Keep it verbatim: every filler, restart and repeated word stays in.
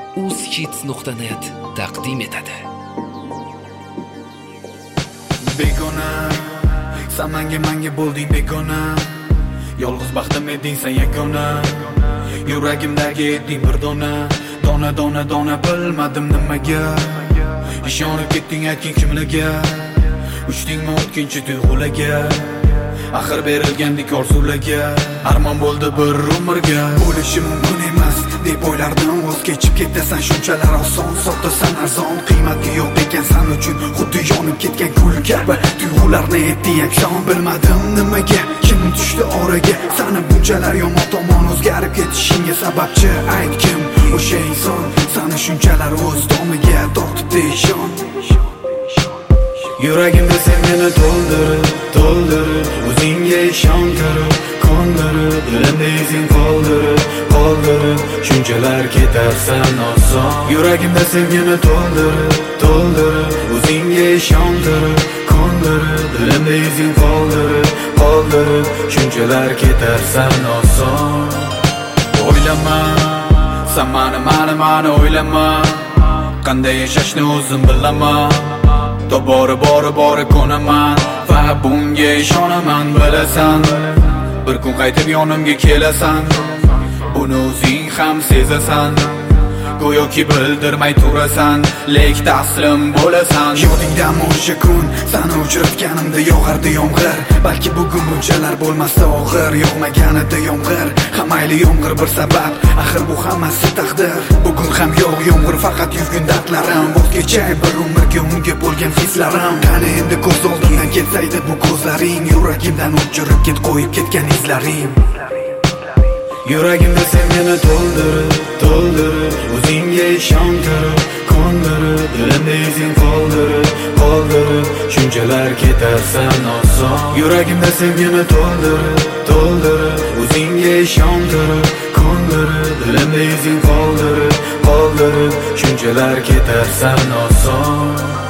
uzhits nuqta net taqdim etadi. Begona, sen menga menga bo'lding begona. Yolg'iz baxtim eding sen yagona. Yuragimdagi eding bir dona. Dona dona dona bilmadim nimaga. Ishonib ketding aytgin kimlarga. Uchdingmi o'tkinchi tuyg'ularga. Axir berilgandek orzularga. Armon bo'ldi bir umrga. Bo'lishi mumkin emas deb o'ylardim, voz kechib ketasan shunchalar oson. Sotasan arzon, qiymati yo'q ekan sen uchun, xuddi yonib ketgan gul kabi. Tuyg'ularni etdi yakson, bilmadim nimaga. Kim tushdi oraga? Sani bunchalar yomon tomon o'zgarib ketishingga sababchi aytkim. O'sha inson seni shunchalar o'z domiga tortibdi ishon. Yuragimda sen meni to'ldirib, to'ldirib, o'zingga ishontirib, qo'ndirib, dilimda izing qoldirib, qoldirib, shunchalar ketarsan oson. Yuragimda sen meni to'ldirib, to'ldirib, o'zingga ishontirib, qo'ndirib, dilimda izing qoldirib, qoldirib, shunchalar ketarsan oson. O'ylama, sen mani, mani, mani o'ylama, qanday yashashni o'zim bilaman. Tobora bora bora ko'naman va bunga ishonaman, bilasan. Bir kun qaytib yonimga kelasan, buni o'zing ham sezasan. Go'yoki bildirmay turasan, lek taslim bo'lasan. Yodingdan o'sha kun seni uchratganimda yog'ardi yomg'ir. Balki bugun bunchalar bo'lmasa og'ir, yog'maganida yomg'ir. Hamayli yomg'ir bir sabab, axir bu hammasi taqdir. Bugun ham yo'q yomg'ir, faqat yuzgun dardlarim. Voz kechay bir umrga unga bo'lgan hislarim. Qani endi ko'z oldimdan ketsaydi bu ko'zlaring, yuragimdan o'chirib ket qo'yib ketgan izlaring. Yuragimda sen meni to'ldirib, to'ldirib, o'zingga ishontirib, qo'ndirib, dilimda izing qoldirib, qoldirib, shunchalar ketarsan oson. Yuragimda sen meni to'ldirib, to'ldirib, o'zingga ishontirib, qo'ndirib, dilimda izing qoldirib, qoldirib, shunchalar ketarsan oson.